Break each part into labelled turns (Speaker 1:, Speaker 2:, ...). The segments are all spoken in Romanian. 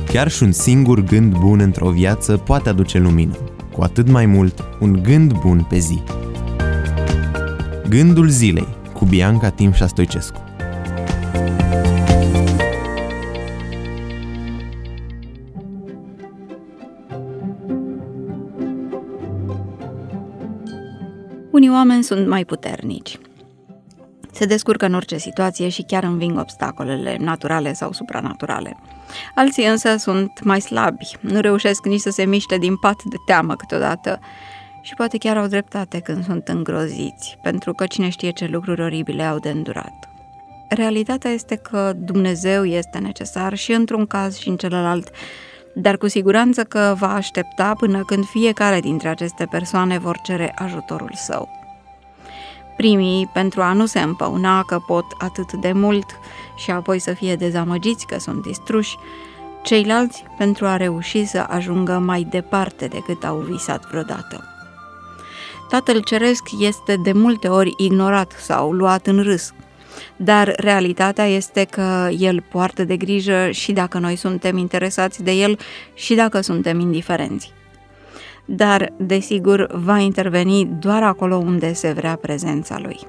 Speaker 1: Chiar și un singur gând bun într-o viață poate aduce lumină, cu atât mai mult un gând bun pe zi. Gândul zilei cu Bianca Timșa Stoicescu.
Speaker 2: Unii oameni sunt mai puternici. Se descurcă în orice situație și chiar înving obstacolele naturale sau supranaturale. Alții însă sunt mai slabi, nu reușesc nici să se miște din pat de teamă câteodată și poate chiar au dreptate când sunt îngroziți, pentru că cine știe ce lucruri oribile au de îndurat. Realitatea este că Dumnezeu este necesar și într-un caz și în celălalt, dar cu siguranță că va aștepta până când fiecare dintre aceste persoane vor cere ajutorul său. Primii, pentru a nu se împăuna că pot atât de mult și apoi să fie dezamăgiți că sunt distruși, ceilalți pentru a reuși să ajungă mai departe decât au visat vreodată. Tatăl Ceresc este de multe ori ignorat sau luat în râs, dar realitatea este că El poartă de grijă și dacă noi suntem interesați de El și dacă suntem indiferenți. Dar, desigur, va interveni doar acolo unde se vrea prezența Lui.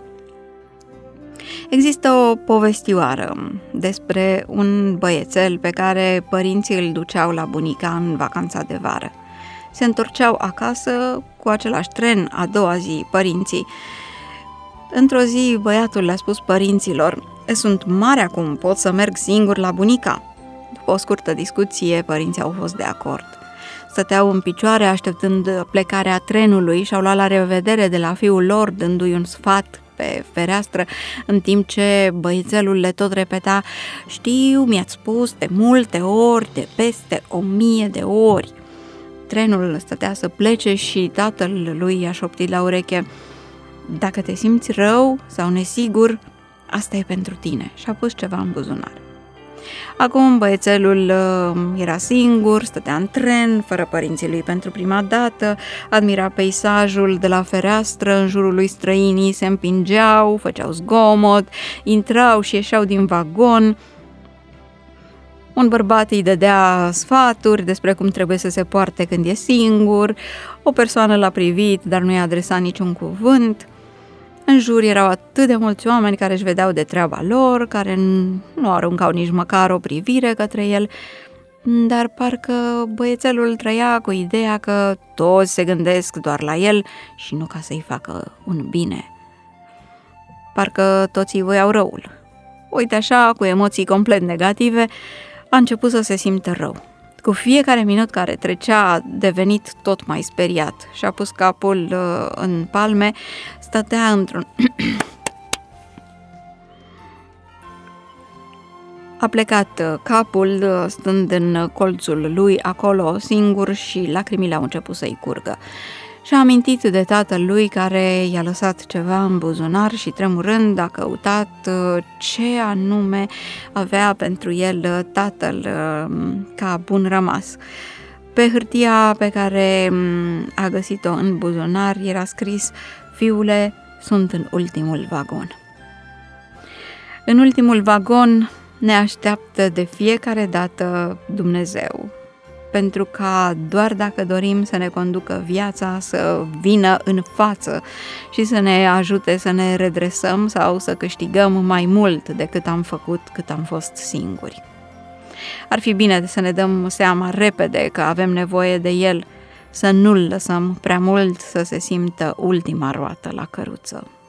Speaker 2: Există o povestioară despre un băiețel pe care părinții îl duceau la bunica în vacanța de vară. Se întorceau acasă cu același tren a doua zi părinții. Într-o zi, băiatul le-a spus părinților: "Sunt mare acum, pot să merg singur la bunica?" După o scurtă discuție, părinții au fost de acord. Stăteau în picioare așteptând plecarea trenului și au luat la revedere de la fiul lor, dându-i un sfat pe fereastră, în timp ce băiețelul le tot repeta: "Știu, mi-ați spus de multe ori, de peste 1000 de ori." Trenul stătea să plece și tatăl lui i-a șoptit la ureche: "Dacă te simți rău sau nesigur, asta e pentru tine." Și a pus ceva în buzunar. Acum băiețelul era singur, stătea în tren, fără părinții lui pentru prima dată, admira peisajul de la fereastră, în jurul lui străinii se împingeau, făceau zgomot, intrau și ieșeau din vagon. Un bărbat îi dădea sfaturi despre cum trebuie să se poarte când e singur, o persoană l-a privit, dar nu i-a adresat niciun cuvânt. În jur erau atât de mulți oameni care își vedeau de treaba lor, care nu aruncau nici măcar o privire către el, dar parcă băiețelul trăia cu ideea că toți se gândesc doar la el și nu ca să-i facă un bine. Parcă toți îi voiau răul. Uite așa, cu emoții complet negative, a început să se simtă rău. Cu fiecare minut care trecea a devenit tot mai speriat și a pus capul în palme, stătea într-un... A plecat capul, stând în colțul lui acolo singur, și lacrimile au început să-i curgă. Și-a amintit de tatăl lui care i-a lăsat ceva în buzunar și, tremurând, a căutat ce anume avea pentru el tatăl ca bun rămas. Pe hârtia pe care a găsit-o în buzunar era scris: "Fiule, sunt în ultimul vagon." În ultimul vagon ne așteaptă de fiecare dată Dumnezeu, pentru ca doar dacă dorim să ne conducă viața, să vină în față și să ne ajute să ne redresăm sau să câștigăm mai mult decât am făcut cât am fost singuri. Ar fi bine să ne dăm seama repede că avem nevoie de El, să nu-L lăsăm prea mult să se simtă ultima roată la căruță.